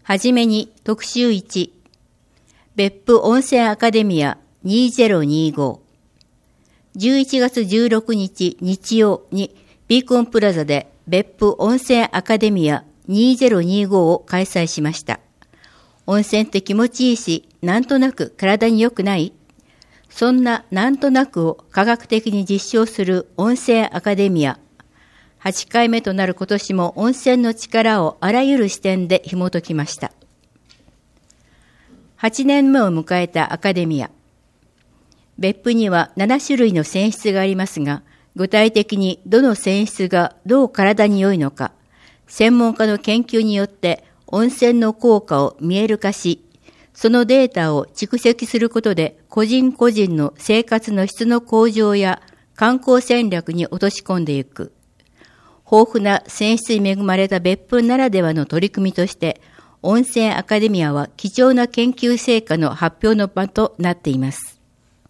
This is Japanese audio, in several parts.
はじめに特集1、別府温泉アカデミア2025。11月16日日曜にビーコンプラザで別府温泉アカデミア2025を開催しました。温泉って気持ちいいし、なんとなく体に良くない？そんななんとなくを科学的に実証する温泉アカデミア。8回目となる今年も温泉の力をあらゆる視点で紐解きました。8年目を迎えたアカデミア。別府には7種類の泉質がありますが、具体的にどの泉質がどう体に良いのか、専門家の研究によって温泉の効果を見える化し、そのデータを蓄積することで個人個人の生活の質の向上や観光戦略に落とし込んでいく。豊富な泉質に恵まれた別府ならではの取り組みとして、温泉アカデミアは貴重な研究成果の発表の場となっています。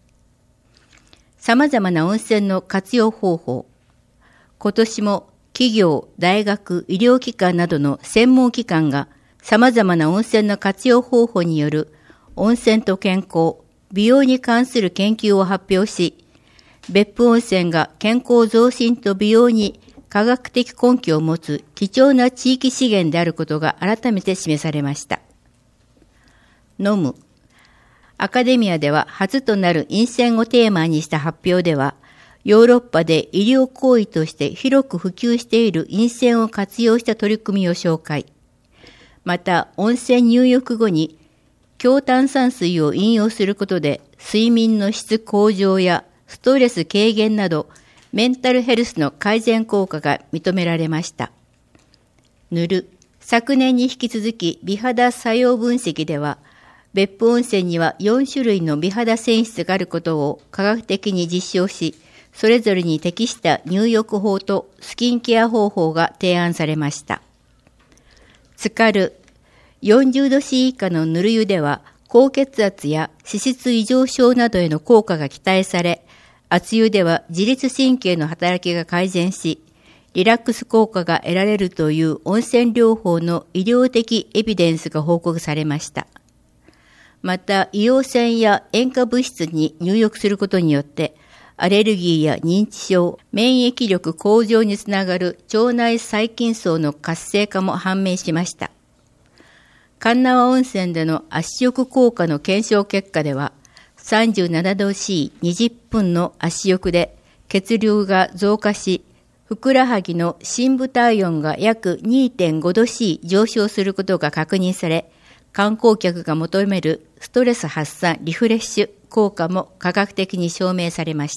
様々な温泉の活用方法。今年も企業、大学、医療機関などの専門機関が様々な温泉の活用方法による温泉と健康、美容に関する研究を発表し、別府温泉が健康増進と美容に科学的根拠を持つ貴重な地域資源であることが改めて示されました。飲む。アカデミアでは初となる飲泉をテーマにした発表では、ヨーロッパで医療行為として広く普及している飲泉を活用した取り組みを紹介。また、温泉入浴後に強炭酸水を飲用することで睡眠の質向上やストレス軽減などメンタルヘルスの改善効果が認められました。塗る。昨年に引き続き美肌作用分析では、別府温泉には4種類の美肌泉質があることを科学的に実証し、それぞれに適した入浴法とスキンケア方法が提案されました。浸かる。40度 C 以下のぬる湯では、高血圧や脂質異常症などへの効果が期待され、熱湯では自律神経の働きが改善し、リラックス効果が得られるという温泉療法の医療的エビデンスが報告されました。また、硫黄泉や塩化物質に入浴することによって、アレルギーや認知症、免疫力向上につながる腸内細菌層の活性化も判明しました。鉄輪温泉での圧縮効果の検証結果では、37度 C20 分の圧縮で血流が増加し、ふくらはぎの深部体温が約 2.5 度 C 上昇することが確認され、観光客が求めるストレス発散リフレッシュ効果も科学的に証明されました。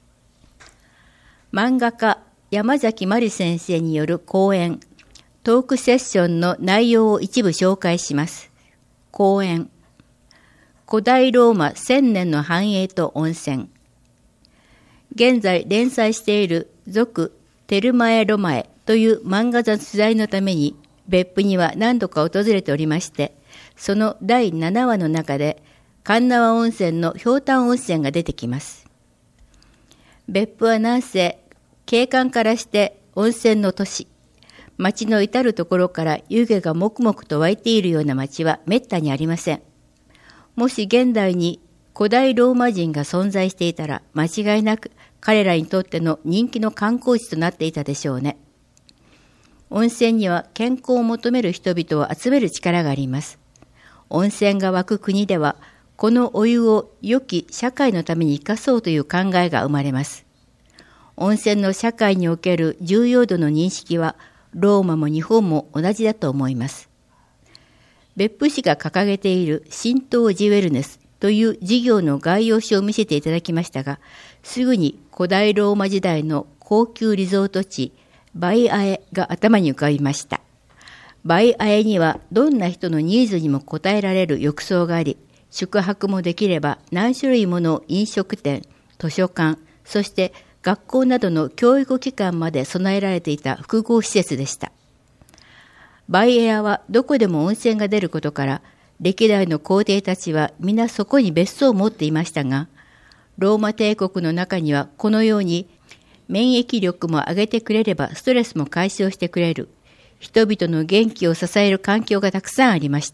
漫画家山崎まり先生による講演、トークセッションの内容を一部紹介します。講演。古代ローマ1000年の繁栄と温泉。現在連載している続テルマエロマエという漫画雑誌のために別府には何度か訪れておりまして、その第7話の中で鉄輪温泉のひょうたん温泉が出てきます。別府はなんせ景観からして温泉の都市。町の至るところから湯気がもくもくと湧いているような町はめったにありません。もし現代に古代ローマ人が存在していたら間違いなく彼らにとっての人気の観光地となっていたでしょうね。温泉には健康を求める人々を集める力があります。温泉が湧く国ではこのお湯を良き社会のために生かそうという考えが生まれます。温泉の社会における重要度の認識はローマも日本も同じだと思います。別府市が掲げている新東寺ウェルネスという事業の概要書を見せていただきましたが、すぐに古代ローマ時代の高級リゾート地バイアエが頭に浮かびました。バイアエにはどんな人のニーズにも応えられる浴槽があり、宿泊もできれば何種類もの飲食店、図書館、そして学校などの教育機関まで備えられていた複合施設でした。バイエアはどこでも温泉が出ることから、歴代の皇帝たちは皆そこに別荘を持っていましたが、ローマ帝国の中にはこのように免疫力も上げてくれればストレスも解消してくれる、 人々の元気を支える環境がたくさんありました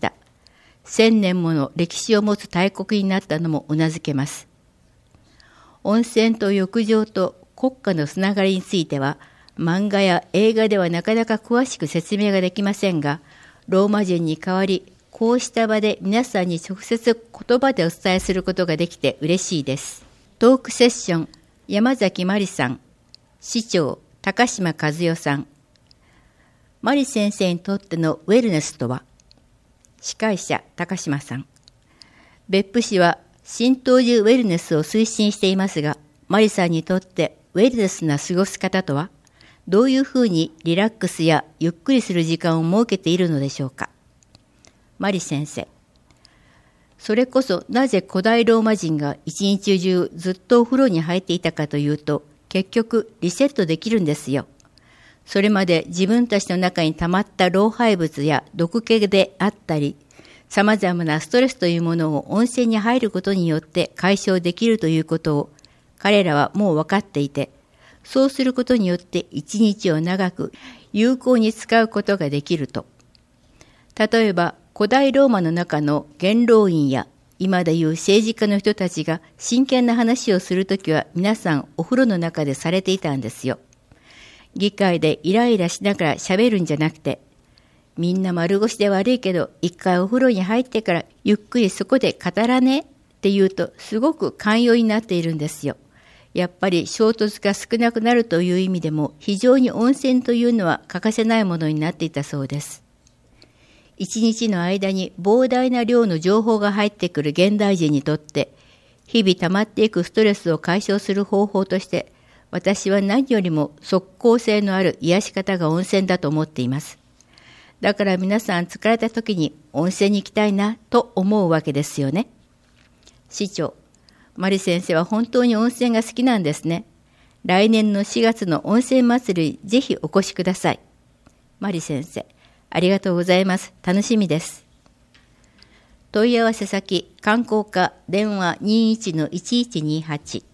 。1000年もの歴史を持つ大国になったのも頷けます。温泉と浴場と国家のつながりについては、漫画や映画ではなかなか詳しく説明ができませんが、ローマ人に代わり、こうした場で皆さんに直接言葉でお伝えすることができて嬉しいです。トークセッション、山崎まりさん、市長、高島和代さん。まり先生にとってのウェルネスとは？司会者、高島さん。別府市は新東寺ウェルネスを推進していますが、まりさんにとってウェルネスな過ごし方とは、どういうふうにリラックスやゆっくりする時間を設けているのでしょうか。まり先生。それこそなぜ古代ローマ人が一日中ずっとお風呂に入っていたかというと、結局リセットできるんですよ。それまで自分たちの中に溜まった老廃物や毒気であったり、様々なストレスというものを温泉に入ることによって解消できるということを彼らはもう分かっていて、そうすることによって一日を長く有効に使うことができると。例えば古代ローマの中の元老院や今でいう政治家の人たちが真剣な話をするときは皆さんお風呂の中でされていたんですよ。議会でイライラしながら喋るんじゃなくて、みんな丸腰で悪いけど一回お風呂に入ってからゆっくりそこで語らねって言うとすごく寛容になっているんですよ。やっぱり衝突が少なくなるという意味でも非常に温泉というのは欠かせないものになっていたそうです。一日の間に膨大な量の情報が入ってくる現代人にとって日々溜まっていくストレスを解消する方法として私は何よりも即効性のある癒し方が温泉だと思っています。だから皆さん疲れた時に温泉に行きたいなと思うわけですよね。市長、まり先生は本当に温泉が好きなんですね。来年の4月の温泉祭りにぜひお越しください。まり先生、ありがとうございます。楽しみです。問い合わせ先、観光課電話 21-1128